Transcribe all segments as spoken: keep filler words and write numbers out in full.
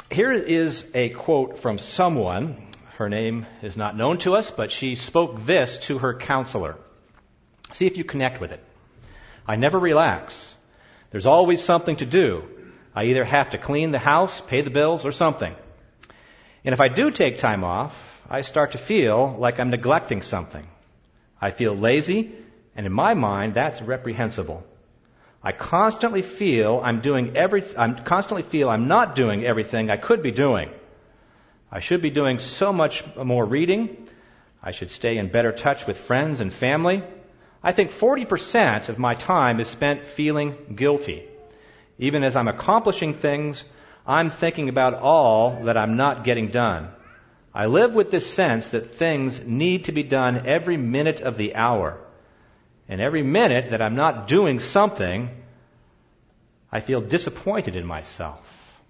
Here is a quote from someone. Her name is not known to us, but she spoke this to her counselor. See if you connect with it. I never relax. There's always something to do. I either have to clean the house, pay the bills, or something. And if I do take time off, I start to feel like I'm neglecting something. I feel lazy, and in my mind, that's reprehensible. I constantly feel I'm doing every. I constantly feel I'm not doing everything I could be doing. I should be doing so much more reading. I should stay in better touch with friends and family. I think forty percent of my time is spent feeling guilty. Even as I'm accomplishing things, I'm thinking about all that I'm not getting done. I live with this sense that things need to be done every minute of the hour. And every minute that I'm not doing something, I feel disappointed in myself.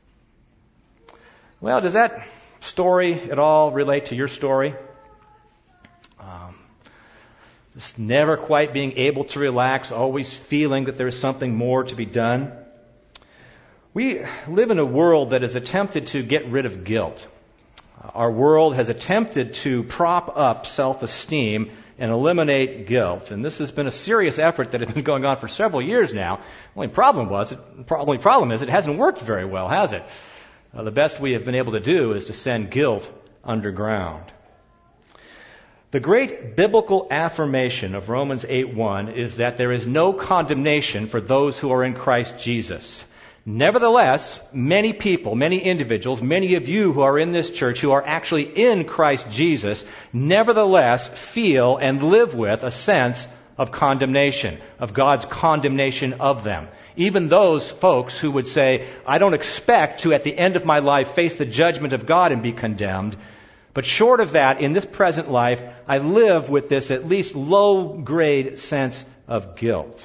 Well, does that story at all relate to your story? Um, just never quite being able to relax, always feeling that there is something more to be done. We live in a world that has attempted to get rid of guilt. Our world has attempted to prop up self-esteem and eliminate guilt. And this has been a serious effort that has been going on for several years now. The only problem was, the only problem is it hasn't worked very well, has it? Uh, the best we have been able to do is to send guilt underground. The great biblical affirmation of Romans eight one is that there is no condemnation for those who are in Christ Jesus. Nevertheless, many people, many individuals, many of you who are in this church who are actually in Christ Jesus, nevertheless feel and live with a sense of condemnation, of God's condemnation of them. Even those folks who would say, I don't expect to, at the end of my life, face the judgment of God and be condemned. But short of that, in this present life, I live with this at least low-grade sense of guilt.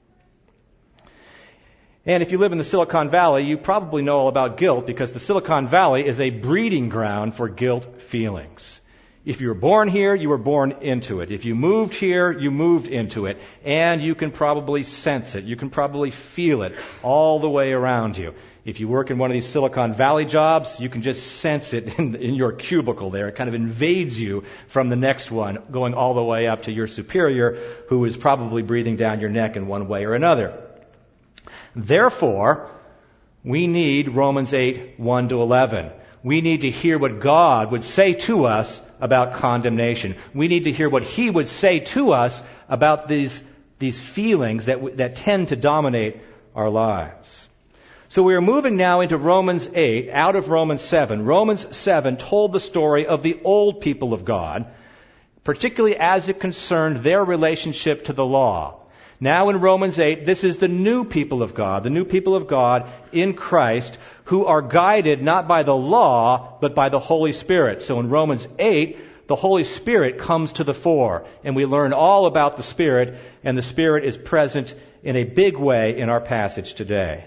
And if you live in the Silicon Valley, you probably know all about guilt because the Silicon Valley is a breeding ground for guilt feelings. If you were born here, you were born into it. If you moved here, you moved into it. And you can probably sense it. You can probably feel it all the way around you. If you work in one of these Silicon Valley jobs, you can just sense it in, in your cubicle there. It kind of invades you from the next one, going all the way up to your superior, who is probably breathing down your neck in one way or another. Therefore, we need Romans eight, one to eleven. We need to hear what God would say to us about condemnation. We need to hear what He would say to us about these, these feelings that, that tend to dominate our lives. So we are moving now into Romans eight, out of Romans seven. Romans seven told the story of the old people of God, particularly as it concerned their relationship to the law. Now in Romans eight, this is the new people of God, the new people of God in Christ, who are guided not by the law, but by the Holy Spirit. So in Romans eight, the Holy Spirit comes to the fore, and we learn all about the Spirit, and the Spirit is present in a big way in our passage today.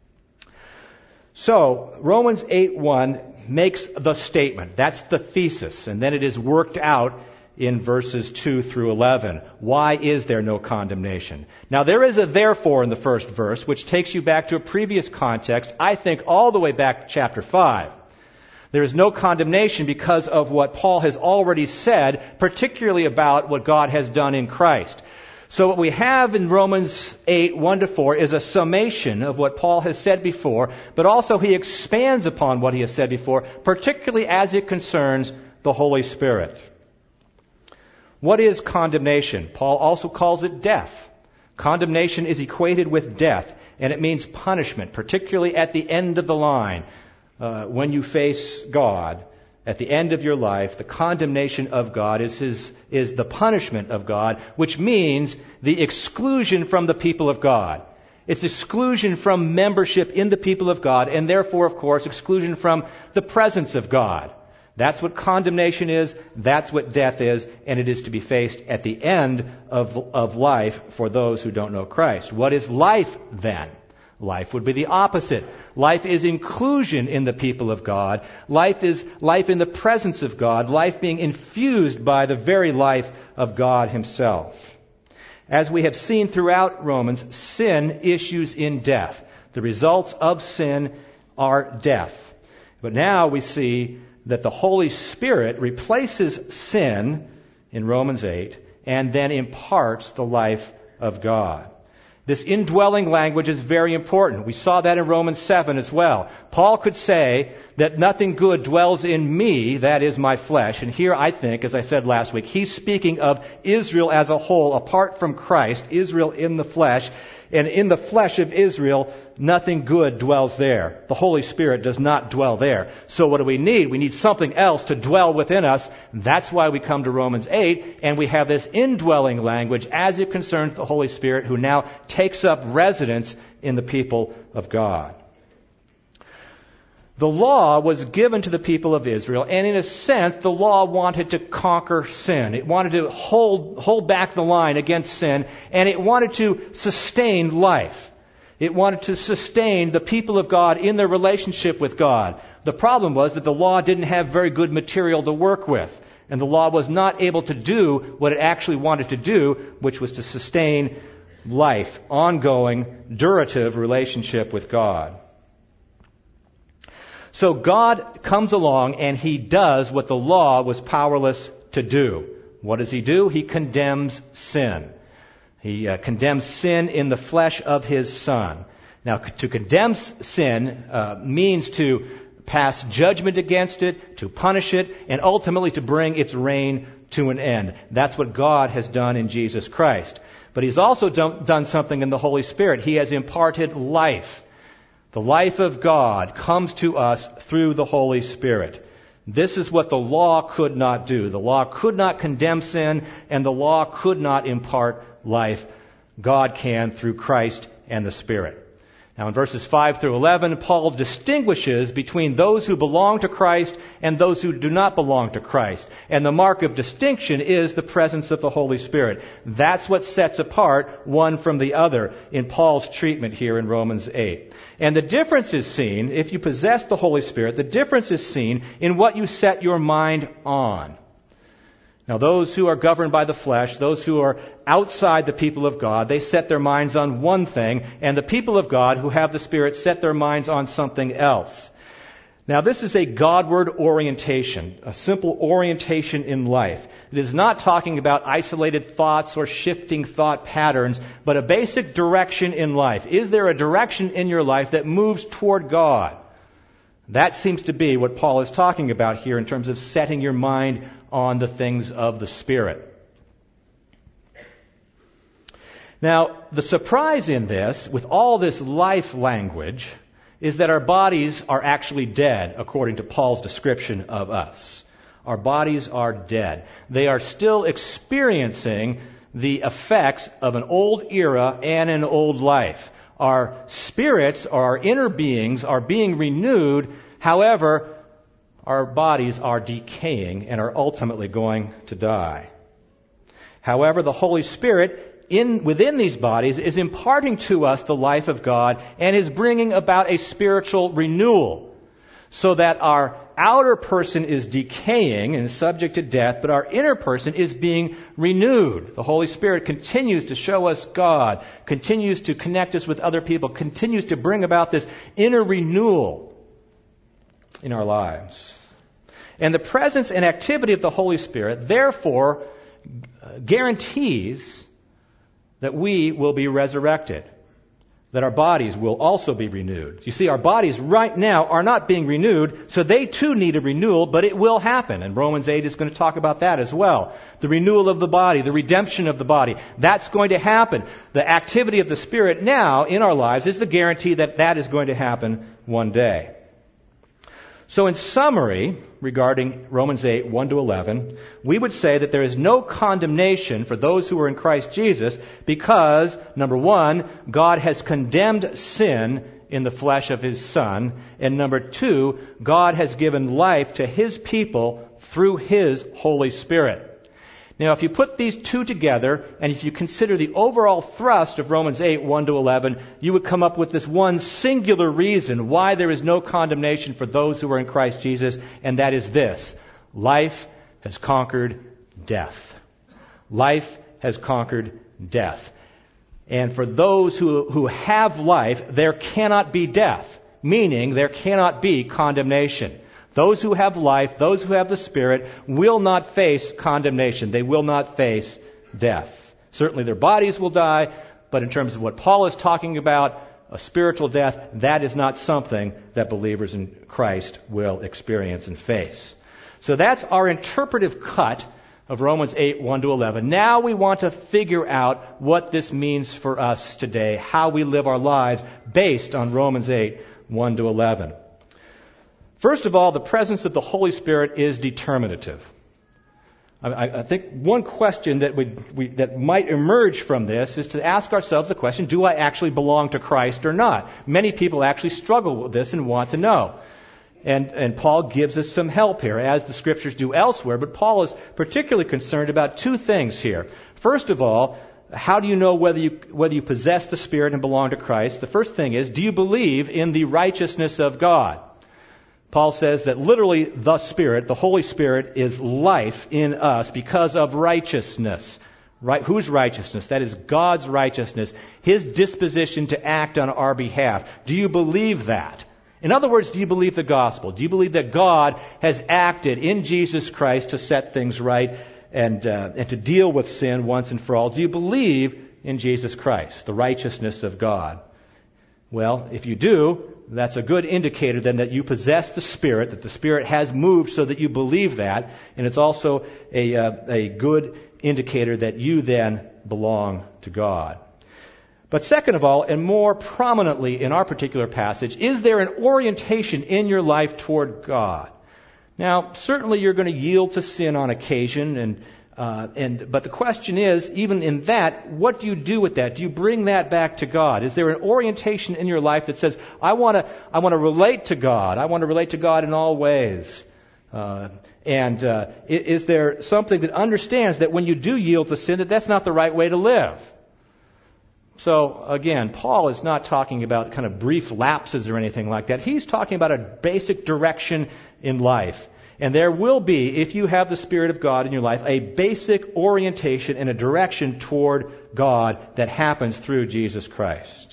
So, Romans eight one makes the statement. That's the thesis, and then it is worked out in verses two through eleven. Why is there no condemnation? Now, there is a therefore in the first verse, which takes you back to a previous context, I think all the way back to chapter five. There is no condemnation because of what Paul has already said, particularly about what God has done in Christ. So what we have in Romans eight, one to four is a summation of what Paul has said before, but also he expands upon what he has said before, particularly as it concerns the Holy Spirit. What is condemnation? Paul also calls it death. Condemnation is equated with death, and it means punishment, particularly at the end of the line. Uh, when you face God, at the end of your life, the condemnation of God is his, is the punishment of God, which means the exclusion from the people of God. It's exclusion from membership in the people of God, and therefore, of course, exclusion from the presence of God. That's what condemnation is, that's what death is, and it is to be faced at the end of, of life for those who don't know Christ. What is life then? Life would be the opposite. Life is inclusion in the people of God. Life is life in the presence of God, life being infused by the very life of God Himself. As we have seen throughout Romans, sin issues in death. The results of sin are death. But now we see that the Holy Spirit replaces sin in Romans eight and then imparts the life of God. This indwelling language is very important. We saw that in Romans seven as well. Paul could say that nothing good dwells in me, that is my flesh. And here I think, as I said last week, he's speaking of Israel as a whole, apart from Christ, Israel in the flesh. And in the flesh of Israel, nothing good dwells there. The Holy Spirit does not dwell there. So what do we need? We need something else to dwell within us. That's why we come to Romans eight, and we have this indwelling language as it concerns the Holy Spirit, who now takes up residence in the people of God. The law was given to the people of Israel, and in a sense, the law wanted to conquer sin. It wanted to hold, hold back the line against sin, and it wanted to sustain life. It wanted to sustain the people of God in their relationship with God. The problem was that the law didn't have very good material to work with, and the law was not able to do what it actually wanted to do, which was to sustain life, ongoing, durative relationship with God. So God comes along and He does what the law was powerless to do. What does He do? He condemns sin. He uh, condemns sin in the flesh of His Son. Now, to condemn sin uh, means to pass judgment against it, to punish it, and ultimately to bring its reign to an end. That's what God has done in Jesus Christ. But He's also done, done something in the Holy Spirit. He has imparted life. The life of God comes to us through the Holy Spirit. This is what the law could not do. The law could not condemn sin, and the law could not impart life. God can through Christ and the Spirit. Now in verses five through eleven, Paul distinguishes between those who belong to Christ and those who do not belong to Christ. And the mark of distinction is the presence of the Holy Spirit. That's what sets apart one from the other in Paul's treatment here in Romans eight. And the difference is seen, if you possess the Holy Spirit, the difference is seen in what you set your mind on. Now, those who are governed by the flesh, those who are outside the people of God, they set their minds on one thing, and the people of God who have the Spirit set their minds on something else. Now, this is a Godward orientation, a simple orientation in life. It is not talking about isolated thoughts or shifting thought patterns, but a basic direction in life. Is there a direction in your life that moves toward God? That seems to be what Paul is talking about here in terms of setting your mind on the things of the Spirit. Now, the surprise in this, with all this life language, is that our bodies are actually dead, according to Paul's description of us. Our bodies are dead. They are still experiencing the effects of an old era and an old life. Our spirits, our inner beings, are being renewed. However, our bodies are decaying and are ultimately going to die. However, the Holy Spirit in within these bodies is imparting to us the life of God and is bringing about a spiritual renewal, so that our outer person is decaying and is subject to death, but our inner person is being renewed. The Holy Spirit continues to show us God, continues to connect us with other people, continues to bring about this inner renewal in our lives. And the presence and activity of the Holy Spirit, therefore, guarantees that we will be resurrected, that our bodies will also be renewed. You see, our bodies right now are not being renewed, so they too need a renewal, but it will happen. And Romans eight is going to talk about that as well. The renewal of the body, the redemption of the body, that's going to happen. The activity of the Spirit now in our lives is the guarantee that that is going to happen one day. So in summary, regarding Romans eight, one to eleven, we would say that there is no condemnation for those who are in Christ Jesus because, number one, God has condemned sin in the flesh of His Son, and number two, God has given life to His people through His Holy Spirit. Now, if you put these two together, and if you consider the overall thrust of Romans eight, one to eleven, you would come up with this one singular reason why there is no condemnation for those who are in Christ Jesus, and that is this: life has conquered death. Life has conquered death. And for those who, who have life, there cannot be death. meaning there cannot be condemnation. Those who have life, those who have the Spirit, will not face condemnation. They will not face death. Certainly their bodies will die, but in terms of what Paul is talking about, a spiritual death, that is not something that believers in Christ will experience and face. So that's our interpretive cut of Romans eight, one to eleven. Now we want to figure out what this means for us today, how we live our lives based on Romans eight, one to eleven. First of all, the presence of the Holy Spirit is determinative. I, I think one question that we, we, that might emerge from this is to ask ourselves the question, do I actually belong to Christ or not? Many people actually struggle with this and want to know. And, and Paul gives us some help here, as the Scriptures do elsewhere. But Paul is particularly concerned about two things here. First of all, how do you know whether you, whether you possess the Spirit and belong to Christ? The first thing is, do you believe in the righteousness of God? Paul says that literally the Spirit, the Holy Spirit, is life in us because of righteousness. Right? Whose righteousness? That is God's righteousness, His disposition to act on our behalf. Do you believe that? In other words, do you believe the gospel? Do you believe that God has acted in Jesus Christ to set things right and, uh, and to deal with sin once and for all? Do you believe in Jesus Christ, the righteousness of God? Well, if you do, that's a good indicator then that you possess the Spirit, that the Spirit has moved so that you believe that. And it's also a, uh, a good indicator that you then belong to God. But second of all, and more prominently in our particular passage, is there an orientation in your life toward God? Now, certainly you're going to yield to sin on occasion, and uh, and but the question is, even in that, what do you do with that? Do you bring that back to God? Is there an orientation in your life that says, I want to I want to relate to God. I want to relate to God in all ways. Uh, and uh, is there something that understands that when you do yield to sin, that that's not the right way to live? So, again, Paul is not talking about kind of brief lapses or anything like that. He's talking about a basic direction in life. And there will be, if you have the Spirit of God in your life, a basic orientation and a direction toward God that happens through Jesus Christ.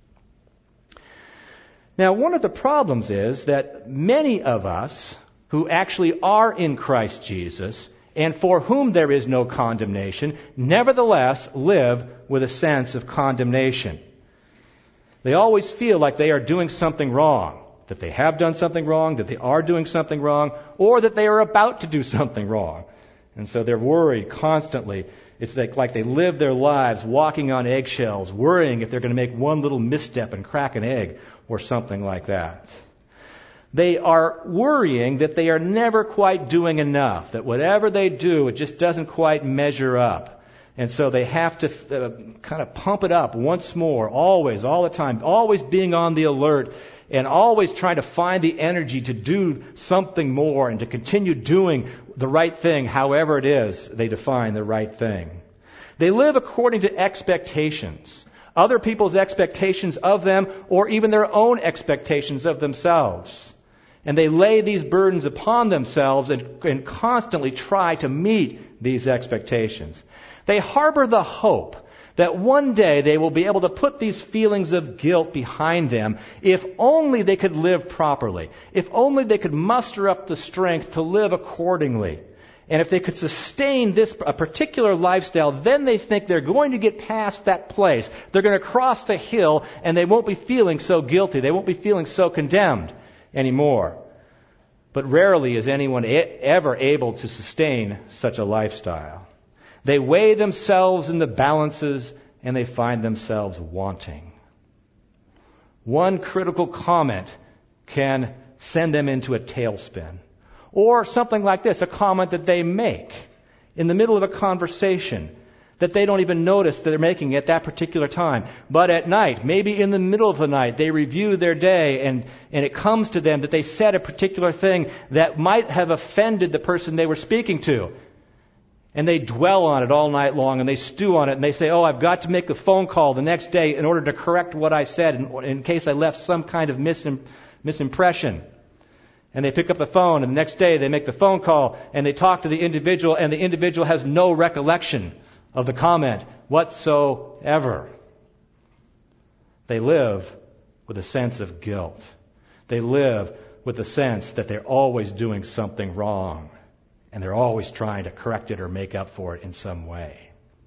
Now, one of the problems is that many of us who actually are in Christ Jesus and for whom there is no condemnation, nevertheless live with a sense of condemnation. They always feel like they are doing something wrong, that they have done something wrong, that they are doing something wrong, or that they are about to do something wrong. And so they're worried constantly. It's like, like they live their lives walking on eggshells, worrying if they're going to make one little misstep and crack an egg or something like that. They are worrying that they are never quite doing enough, that whatever they do, it just doesn't quite measure up. And so they have to uh, kind of pump it up once more, always, all the time, always being on the alert and always trying to find the energy to do something more and to continue doing the right thing, however it is they define the right thing. They live according to expectations, other people's expectations of them, or even their own expectations of themselves. And they lay these burdens upon themselves and, and constantly try to meet these expectations. They harbor the hope that one day they will be able to put these feelings of guilt behind them if only they could live properly, if only they could muster up the strength to live accordingly. And if they could sustain this a particular lifestyle, then they think they're going to get past that place. They're going to cross the hill and they won't be feeling so guilty. They won't be feeling so condemned anymore. But rarely is anyone a- ever able to sustain such a lifestyle. They weigh themselves in the balances and they find themselves wanting. One critical comment can send them into a tailspin. Or something like this, a comment that they make in the middle of a conversation that they don't even notice that they're making at that particular time. But at night, maybe in the middle of the night, they review their day and, and it comes to them that they said a particular thing that might have offended the person they were speaking to. And they dwell on it all night long and they stew on it and they say, oh, I've got to make a phone call the next day in order to correct what I said in, in case I left some kind of misim, misimpression. And they pick up the phone and the next day they make the phone call and they talk to the individual and the individual has no recollection of the comment whatsoever. They live with a sense of guilt. They live with the sense that they're always doing something wrong, and they're always trying to correct it or make up for it in some way.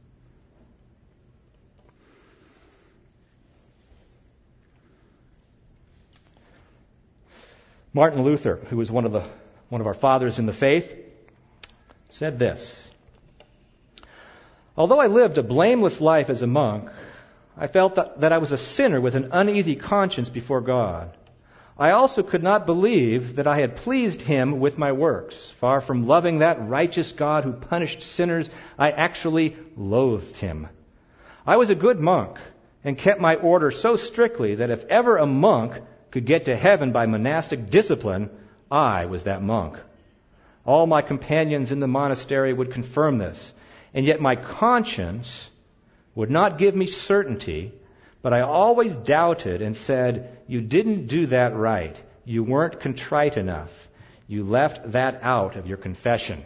Martin Luther, who was one of the one of our fathers in the faith, said this: "Although I lived a blameless life as a monk, I felt that, that I was a sinner with an uneasy conscience before God. I also could not believe that I had pleased Him with my works. Far from loving that righteous God who punished sinners, I actually loathed Him. I was a good monk and kept my order so strictly that if ever a monk could get to heaven by monastic discipline, I was that monk. All my companions in the monastery would confirm this, and yet my conscience would not give me certainty, but I always doubted and said, 'You didn't do that right. You weren't contrite enough. You left that out of your confession.'"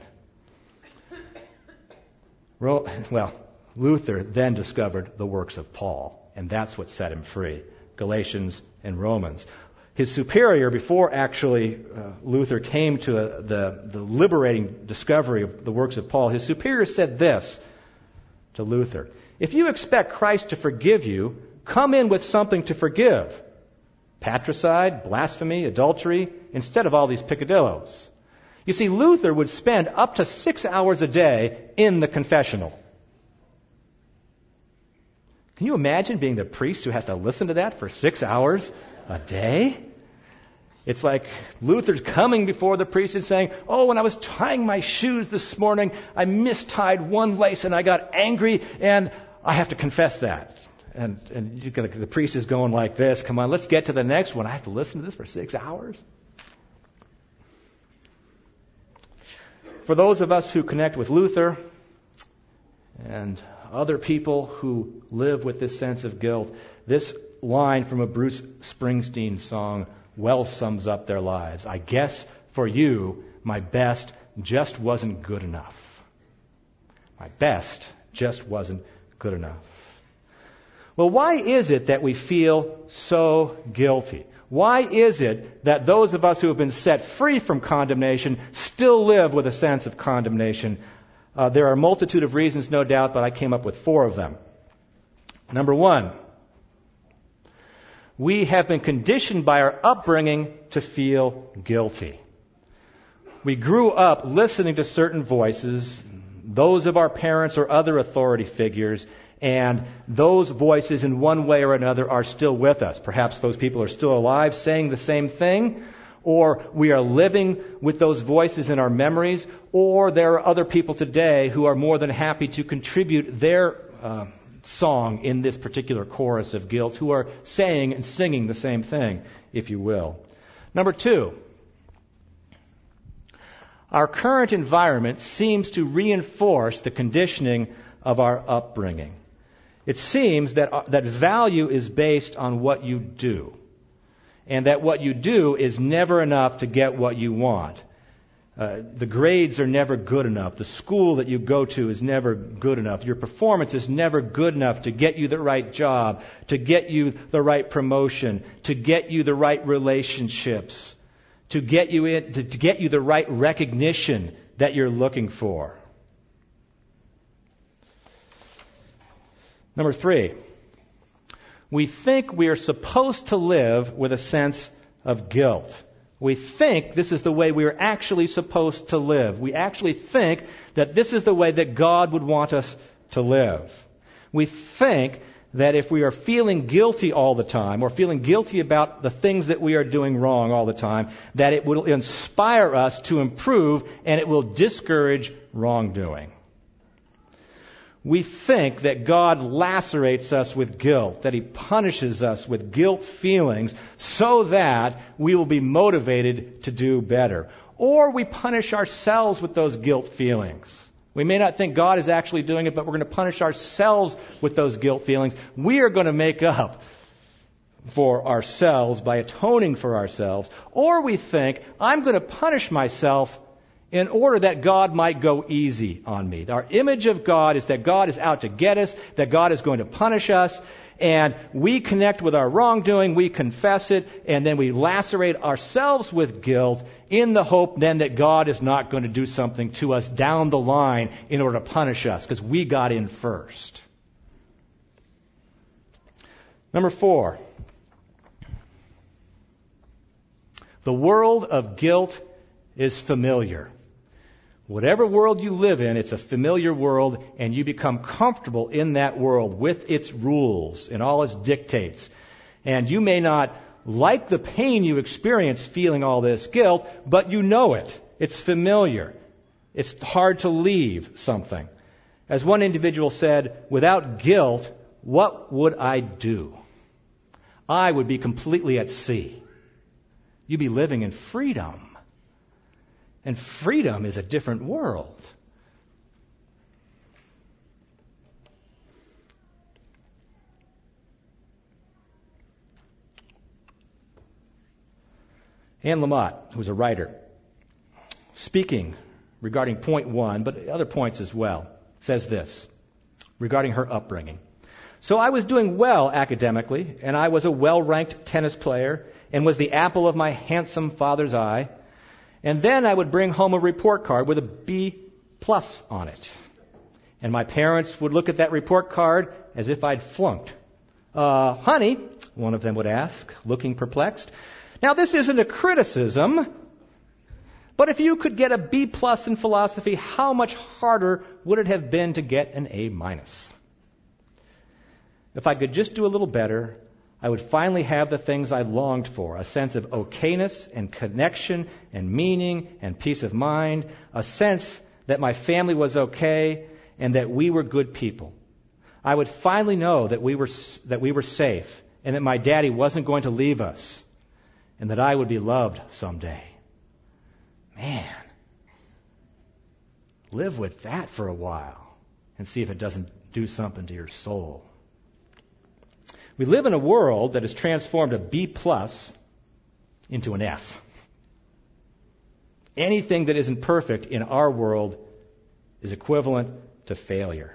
Well, Luther then discovered the works of Paul, and that's what set him free. Galatians and Romans. His superior, before actually uh, Luther came to uh, the, the liberating discovery of the works of Paul, his superior said this to Luther: "If you expect Christ to forgive you, come in with something to forgive. Patricide, blasphemy, adultery, instead of all these picadillos." You see, Luther would spend up to six hours a day in the confessional. Can you imagine being the priest who has to listen to that for six hours a day? It's like Luther's coming before the priest and saying, "Oh, when I was tying my shoes this morning, I mistied one lace and I got angry and I have to confess that." And, and you can, the priest is going like this: "Come on, let's get to the next one. I have to listen to this for six hours. For those of us who connect with Luther and other people who live with this sense of guilt, this line from a Bruce Springsteen song well sums up their lives. "I guess for you, my best just wasn't good enough. My best just wasn't good enough." Well, why is it that we feel so guilty? Why is it that those of us who have been set free from condemnation still live with a sense of condemnation? Uh, there are a multitude of reasons, no doubt, but I came up with four of them. Number one, we have been conditioned by our upbringing to feel guilty. We grew up listening to certain voices, those of our parents or other authority figures, and those voices in one way or another are still with us. Perhaps those people are still alive saying the same thing, or we are living with those voices in our memories, or there are other people today who are more than happy to contribute their uh, song in this particular chorus of guilt, who are saying and singing the same thing, if you will. Number two, our current environment seems to reinforce the conditioning of our upbringing. It seems that uh, that value is based on what you do, and that what you do is never enough to get what you want. Uh, the grades are never good enough. The school that you go to is never good enough. Your performance is never good enough to get you the right job, to get you the right promotion, to get you the right relationships, to get you in, to, to get you the right recognition that you're looking for. Number three, we think we are supposed to live with a sense of guilt. We think this is the way we are actually supposed to live. We actually think that this is the way that God would want us to live. We think that if we are feeling guilty all the time, or feeling guilty about the things that we are doing wrong all the time, that it will inspire us to improve and it will discourage wrongdoing. We think that God lacerates us with guilt, that He punishes us with guilt feelings so that we will be motivated to do better. Or we punish ourselves with those guilt feelings. We may not think God is actually doing it, but we're going to punish ourselves with those guilt feelings. We are going to make up for ourselves by atoning for ourselves. Or we think, I'm going to punish myself in order that God might go easy on me. Our image of God is that God is out to get us, that God is going to punish us, and we connect with our wrongdoing, we confess it, and then we lacerate ourselves with guilt in the hope then that God is not going to do something to us down the line in order to punish us, because we got in first. Number four, the world of guilt is familiar. Whatever world you live in, it's a familiar world, and you become comfortable in that world with its rules and all its dictates. And you may not like the pain you experience feeling all this guilt, but you know it. It's familiar. It's hard to leave something. As one individual said, without guilt, what would I do? I would be completely at sea. You'd be living in freedom. And freedom is a different world. Anne Lamott, who's a writer, speaking regarding point one, but other points as well, says this regarding her upbringing. So I was doing well academically, and I was a well-ranked tennis player, and was the apple of my handsome father's eye. And then I would bring home a report card with a B plus on it. And my parents would look at that report card as if I'd flunked. Uh, honey, one of them would ask, looking perplexed. Now, this isn't a criticism, but if you could get a B plus in philosophy, how much harder would it have been to get an A minus? If I could just do a little better, I would finally have the things I longed for, a sense of okayness and connection and meaning and peace of mind, a sense that my family was okay and that we were good people. I would finally know that we were that we were safe and that my daddy wasn't going to leave us and that I would be loved someday. Man, live with that for a while and see if it doesn't do something to your soul. We live in a world that has transformed a B plus into an F. Anything that isn't perfect in our world is equivalent to failure.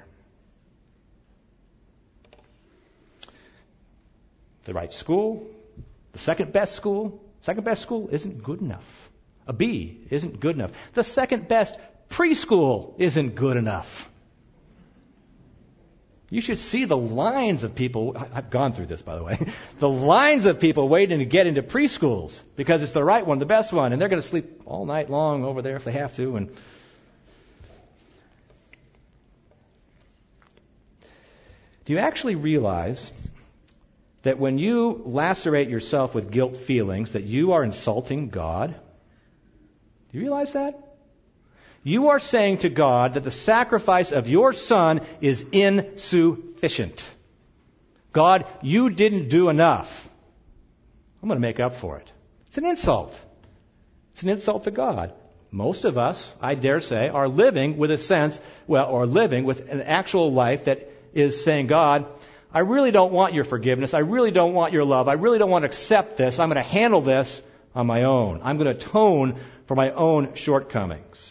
The right school, the second best school, second best school isn't good enough. A B isn't good enough. The second best preschool isn't good enough. You should see the lines of people. I've gone through this, by the way. The lines of people waiting to get into preschools because it's the right one, the best one, and they're going to sleep all night long over there if they have to. And do you actually realize that when you lacerate yourself with guilt feelings, that you are insulting God? Do you realize that? You are saying to God that the sacrifice of your son is insufficient. God, you didn't do enough. I'm going to make up for it. It's an insult. It's an insult to God. Most of us, I dare say, are living with a sense, well, or living with an actual life that is saying, God, I really don't want your forgiveness. I really don't want your love. I really don't want to accept this. I'm going to handle this on my own. I'm going to atone for my own shortcomings.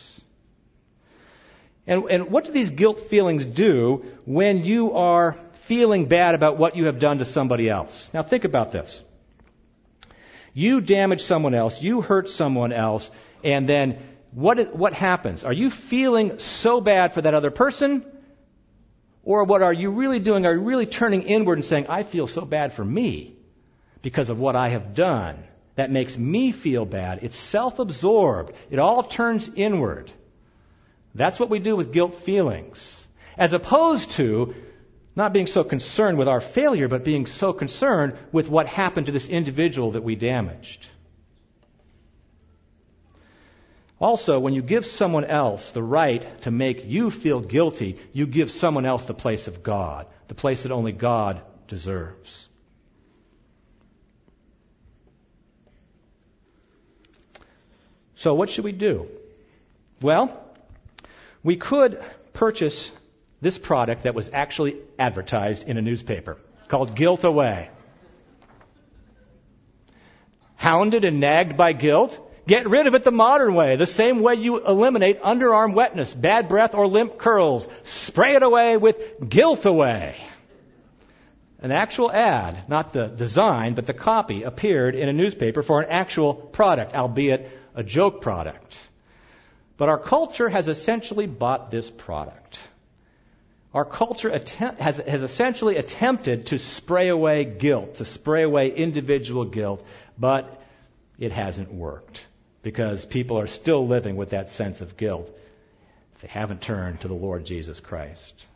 And, and what do these guilt feelings do when you are feeling bad about what you have done to somebody else? Now think about this. You damage someone else, you hurt someone else, and then what, what happens? Are you feeling so bad for that other person? Or what are you really doing? Are you really turning inward and saying, I feel so bad for me because of what I have done? That makes me feel bad. It's self-absorbed. It all turns inward. That's what we do with guilt feelings. As opposed to not being so concerned with our failure, but being so concerned with what happened to this individual that we damaged. Also, when you give someone else the right to make you feel guilty, you give someone else the place of God, the place that only God deserves. So what should we do? Well, we could purchase this product that was actually advertised in a newspaper called Guilt Away. Hounded and nagged by guilt? Get rid of it the modern way, the same way you eliminate underarm wetness, bad breath, or limp curls. Spray it away with Guilt Away. An actual ad, not the design, but the copy, appeared in a newspaper for an actual product, albeit a joke product. But our culture has essentially bought this product. Our culture attempt, has, has essentially attempted to spray away guilt, to spray away individual guilt, but it hasn't worked because people are still living with that sense of guilt if they haven't turned to the Lord Jesus Christ.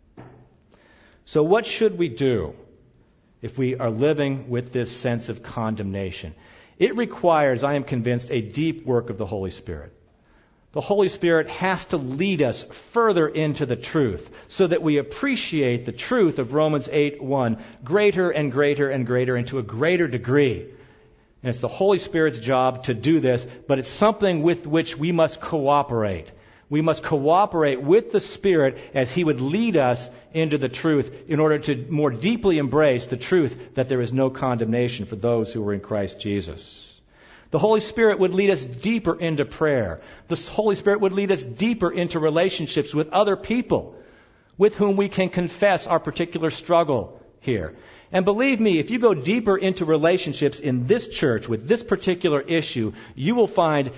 So what should we do if we are living with this sense of condemnation? It requires, I am convinced, a deep work of the Holy Spirit. The Holy Spirit has to lead us further into the truth so that we appreciate the truth of Romans eight one greater and greater and greater and to a greater degree. And it's the Holy Spirit's job to do this, but it's something with which we must cooperate. We must cooperate with the Spirit as He would lead us into the truth in order to more deeply embrace the truth that there is no condemnation for those who are in Christ Jesus. The Holy Spirit would lead us deeper into prayer. The Holy Spirit would lead us deeper into relationships with other people with whom we can confess our particular struggle here. And believe me, if you go deeper into relationships in this church with this particular issue, you will find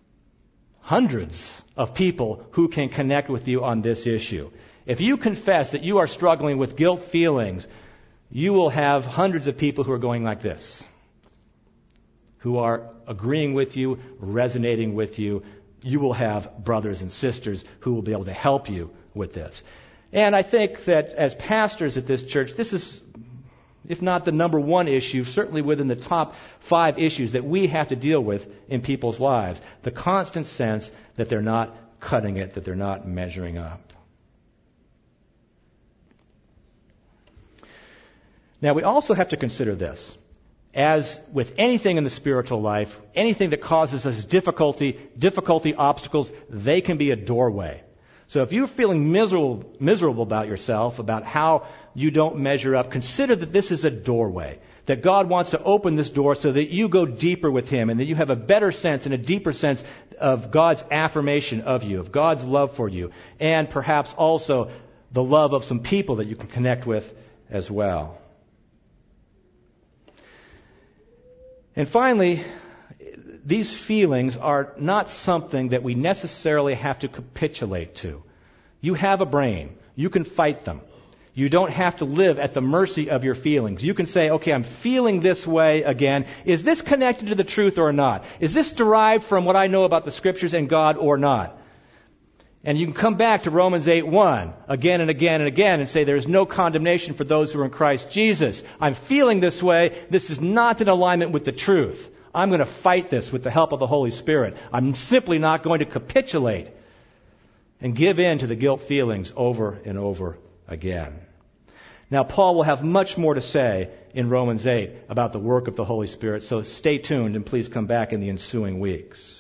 hundreds of people who can connect with you on this issue. If you confess that you are struggling with guilt feelings, you will have hundreds of people who are going like this, who are agreeing with you, resonating with you. You will have brothers and sisters who will be able to help you with this. And I think that as pastors at this church, this is, if not the number one issue, certainly within the top five issues that we have to deal with in people's lives. The constant sense that they're not cutting it, that they're not measuring up. Now, we also have to consider this. As with anything in the spiritual life, anything that causes us difficulty, difficulty, obstacles, they can be a doorway. So if you're feeling miserable, miserable about yourself, about how you don't measure up, consider that this is a doorway. That God wants to open this door so that you go deeper with Him and that you have a better sense and a deeper sense of God's affirmation of you, of God's love for you, and perhaps also the love of some people that you can connect with as well. And finally, these feelings are not something that we necessarily have to capitulate to. You have a brain. You can fight them. You don't have to live at the mercy of your feelings. You can say, okay, I'm feeling this way again. Is this connected to the truth or not? Is this derived from what I know about the Scriptures and God or not? And you can come back to Romans eight one again and again and again and say there is no condemnation for those who are in Christ Jesus. I'm feeling this way. This is not in alignment with the truth. I'm going to fight this with the help of the Holy Spirit. I'm simply not going to capitulate and give in to the guilt feelings over and over again. Now, Paul will have much more to say in Romans eight about the work of the Holy Spirit, so stay tuned and please come back in the ensuing weeks.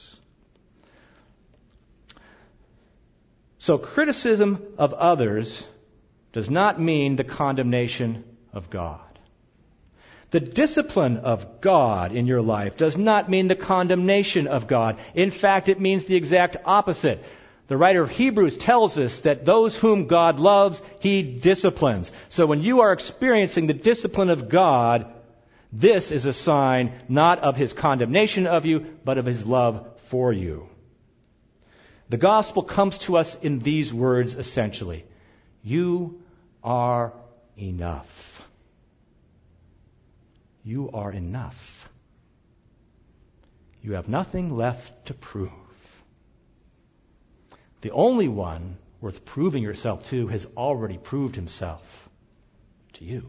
So criticism of others does not mean the condemnation of God. The discipline of God in your life does not mean the condemnation of God. In fact, it means the exact opposite. The writer of Hebrews tells us that those whom God loves, He disciplines. So when you are experiencing the discipline of God, this is a sign not of His condemnation of you, but of His love for you. The gospel comes to us in these words essentially. You are enough. You are enough. You have nothing left to prove. The only one worth proving yourself to has already proved Himself to you.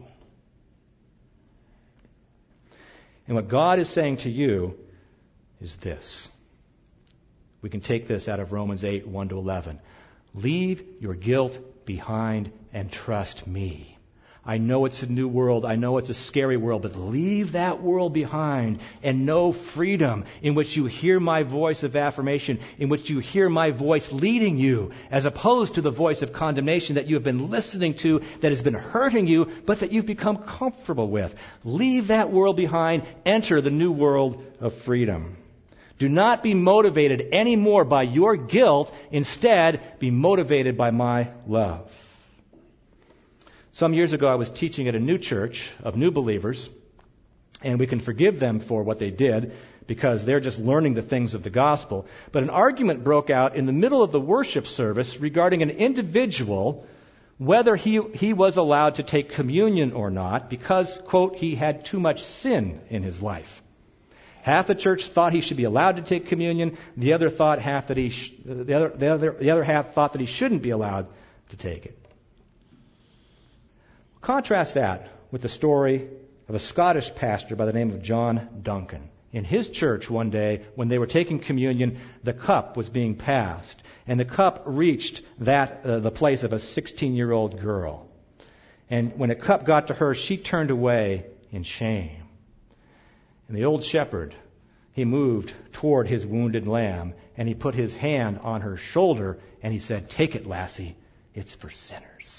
And what God is saying to you is this. We can take this out of Romans eight, one to eleven. Leave your guilt behind and trust me. I know it's a new world. I know it's a scary world, but leave that world behind and know freedom in which you hear my voice of affirmation, in which you hear my voice leading you, as opposed to the voice of condemnation that you have been listening to, that has been hurting you, but that you've become comfortable with. Leave that world behind. Enter the new world of freedom. Do not be motivated anymore by your guilt. Instead, be motivated by my love. Some years ago, I was teaching at a new church of new believers, and we can forgive them for what they did because they're just learning the things of the gospel. But an argument broke out in the middle of the worship service regarding an individual, whether he, he was allowed to take communion or not, because, quote, he had too much sin in his life. Half the church thought he should be allowed to take communion. The other thought half that he sh- the other the other the other half thought that he shouldn't be allowed to take it. Contrast that with the story of a Scottish pastor by the name of John Duncan. In his church one day, when they were taking communion, the cup was being passed, and the cup reached that uh, the place of a sixteen-year-old girl. And when the cup got to her, she turned away in shame. And the old shepherd, he moved toward his wounded lamb, and he put his hand on her shoulder, and he said, "Take it, lassie, it's for sinners."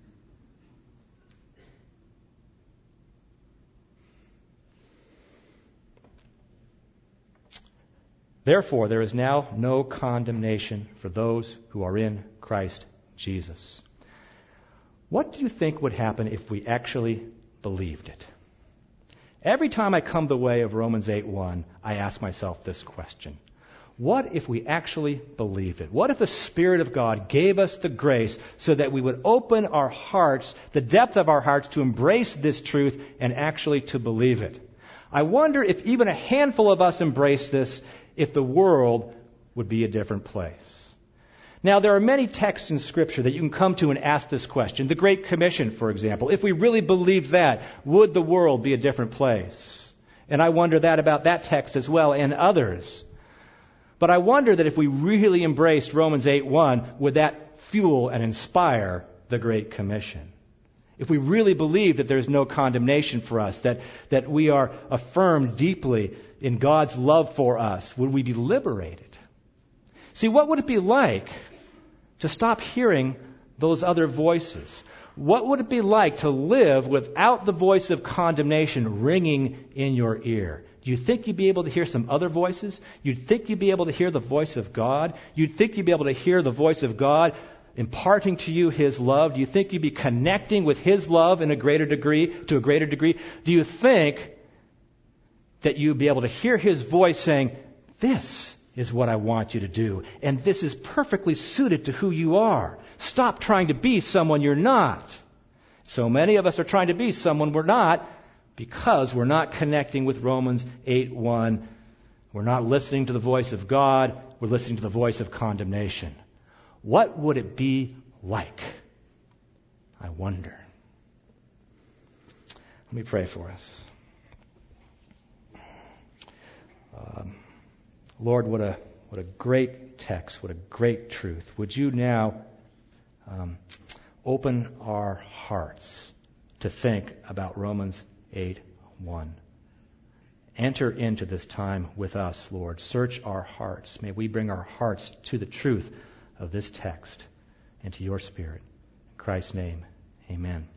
Therefore, there is now no condemnation for those who are in Christ Jesus. What do you think would happen if we actually believed it? Every time I come the way of Romans eight one, I ask myself this question. What if we actually believed it? What if the Spirit of God gave us the grace so that we would open our hearts, the depth of our hearts, to embrace this truth and actually to believe it? I wonder if even a handful of us embrace this, if the world would be a different place. Now, there are many texts in Scripture that you can come to and ask this question. The Great Commission, for example. If we really believed that, would the world be a different place? And I wonder that about that text as well, and others. But I wonder that if we really embraced Romans eight one, would that fuel and inspire the Great Commission? If we really believe that there's no condemnation for us, that, that we are affirmed deeply in God's love for us, would we be liberated? See, what would it be like to stop hearing those other voices? What would it be like to live without the voice of condemnation ringing in your ear? Do you think you'd be able to hear some other voices? You'd think you'd be able to hear the voice of God? You'd think you'd be able to hear the voice of God imparting to you His love? Do you think you'd be connecting with His love in a greater degree, to a greater degree? Do you think that you'd be able to hear His voice saying, "This is what I want you to do, and this is perfectly suited to who you are. Stop trying to be someone you're not." So many of us are trying to be someone we're not because we're not connecting with Romans eight one. We're not listening to the voice of God. We're listening to the voice of condemnation. What would it be like? I wonder. Let me pray for us. Um, Lord, what a what a great text, what a great truth. Would you now um, open our hearts to think about Romans eight one. Enter into this time with us, Lord. Search our hearts. May we bring our hearts to the truth of this text and to your Spirit. In Christ's name, amen.